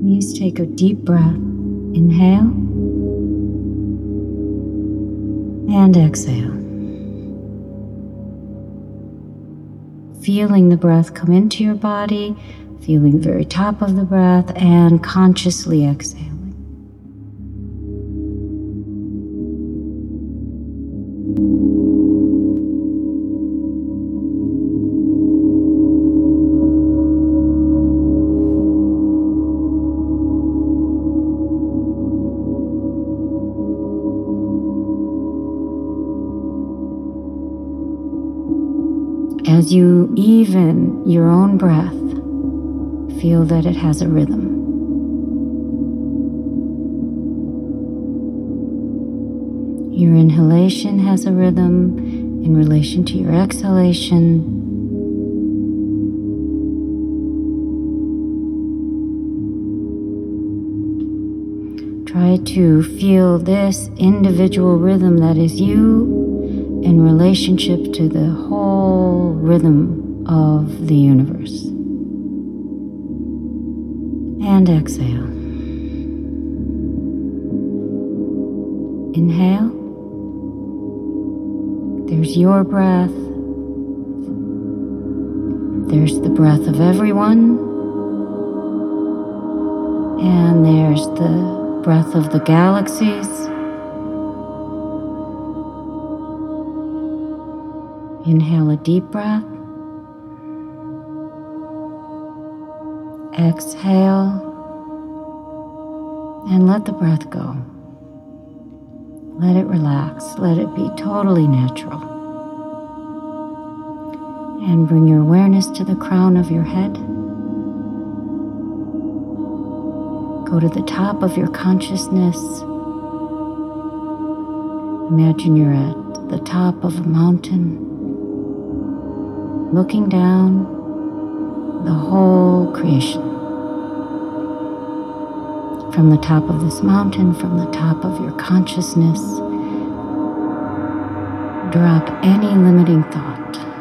Please take a deep breath. Inhale and exhale. Feeling the breath come into your body, feeling the very top of the breath, and consciously exhaling. As you even your own breath, feel that it has a rhythm. Your inhalation has a rhythm in relation to your exhalation. Try to feel this individual rhythm that is you in relationship to the whole rhythm of the universe. And exhale. Inhale. There's your breath. There's the breath of everyone. And there's the breath of the galaxies. Inhale a deep breath. Exhale. And let the breath go. Let it relax. Let it be totally natural. And bring your awareness to the crown of your head. Go to the top of your consciousness. Imagine you're at the top of a mountain, looking down the whole creation. From the top of this mountain, from the top of your consciousness, drop any limiting thought.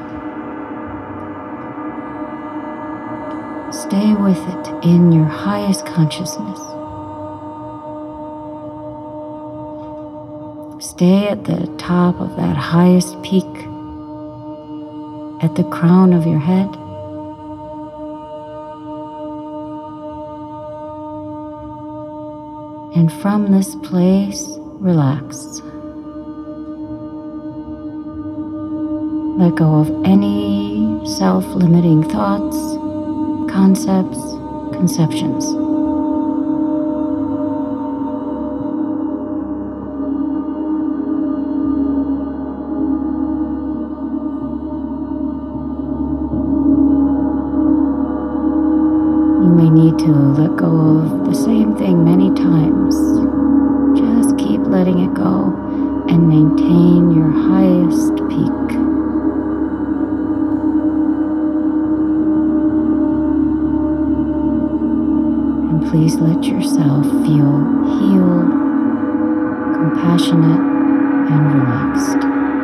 Stay with it in your highest consciousness. Stay at the top of that highest peak, at the crown of your head. And from this place, relax. Let go of any self-limiting thoughts, concepts, conceptions. You may need to let go of the same thing many times. Just keep letting it go and maintain your highest peak. And please let yourself feel healed, compassionate, and relaxed.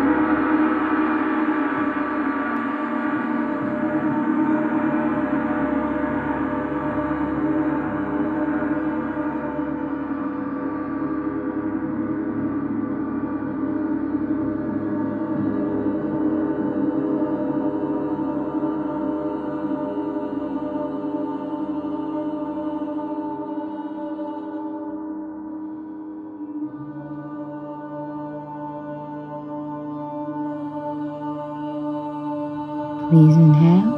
Please inhale.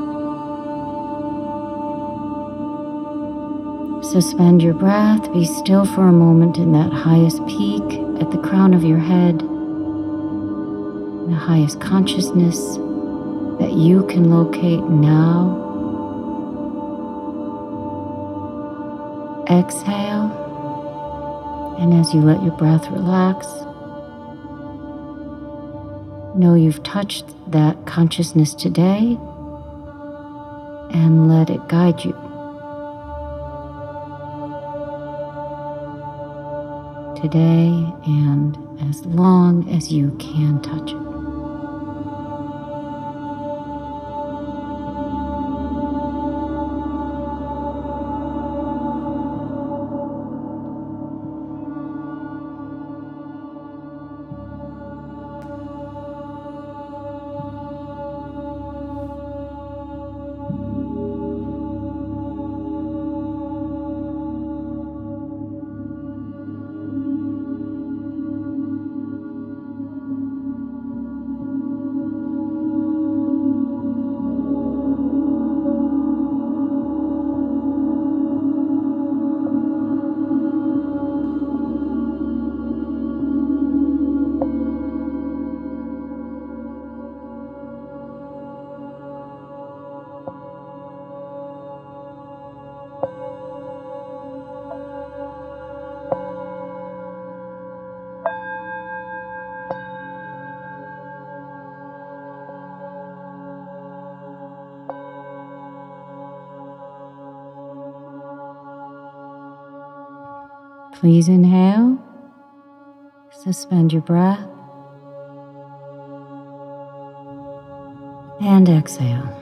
Suspend your breath. Be still for a moment in that highest peak at the crown of your head, the highest consciousness that you can locate now. Exhale, and as you let your breath relax, know you've touched that consciousness today and let it guide you. Today and as long as you can touch it. Please inhale, suspend your breath, and exhale.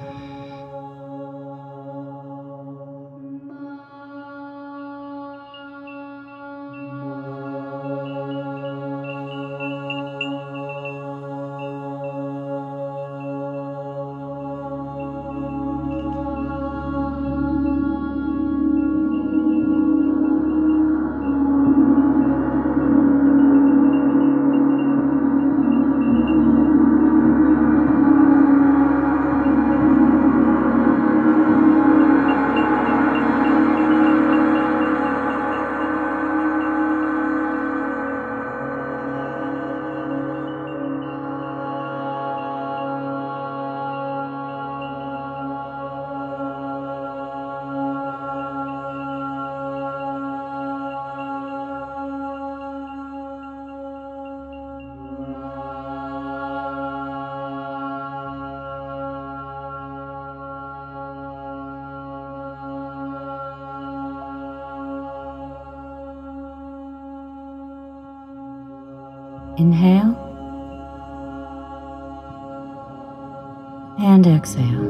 Inhale and exhale.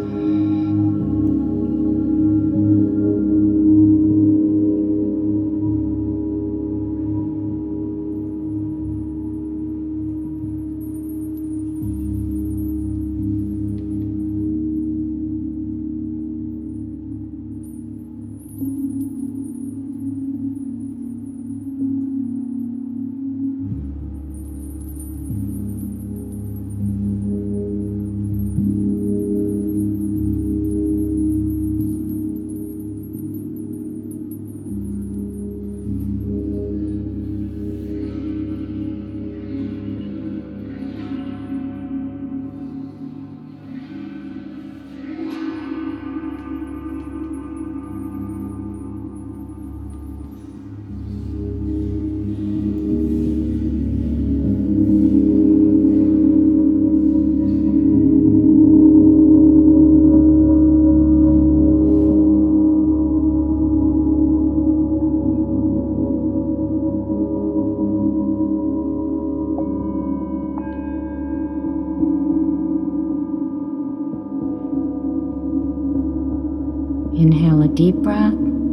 Inhale a deep breath.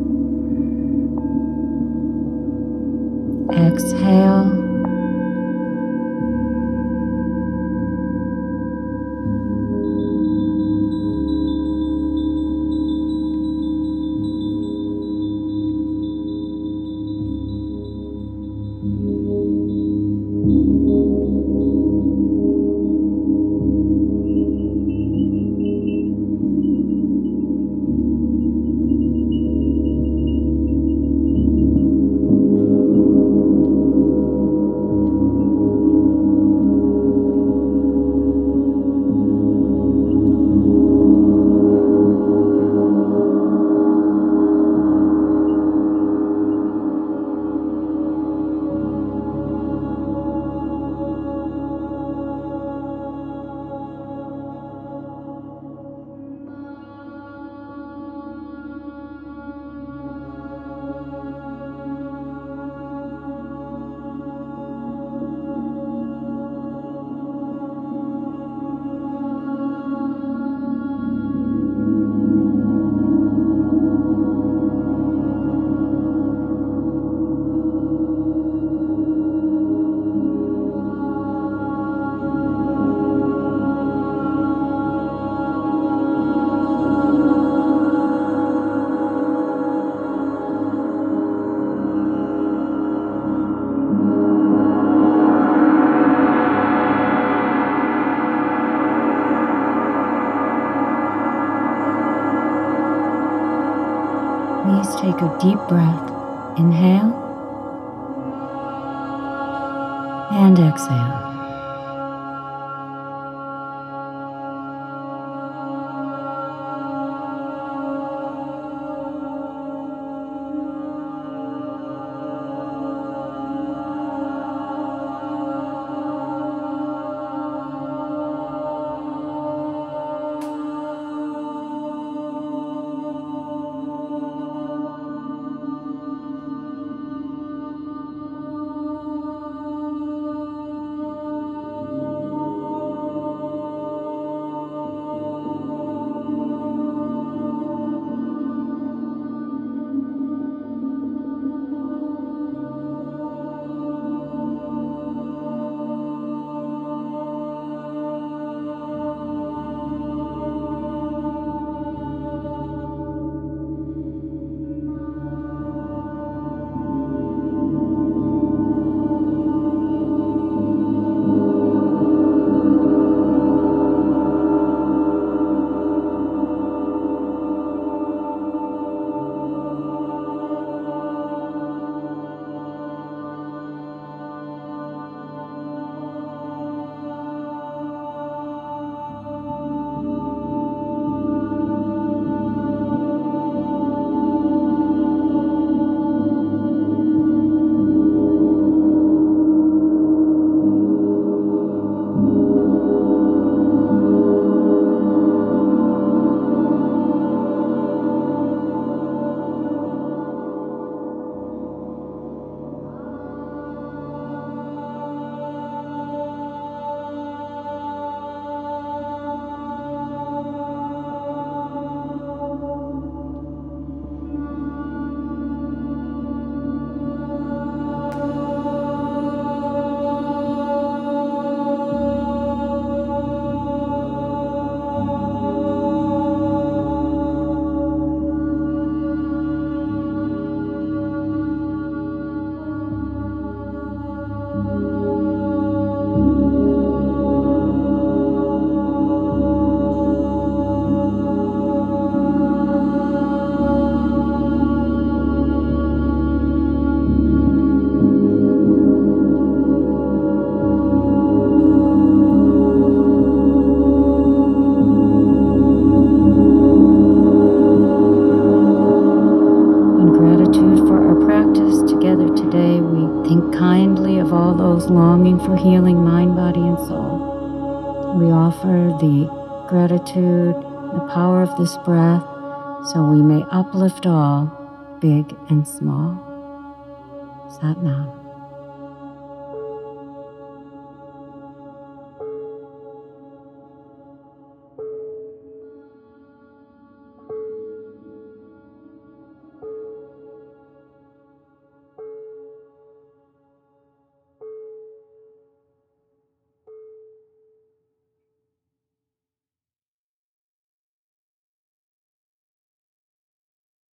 Exhale. Please take a deep breath. Inhale and exhale. gratitude for our practice together today. We think kindly of all those longing for healing mind, body, and soul. We offer the gratitude, the power of this breath, so we may uplift all, big and small. Sat Nam.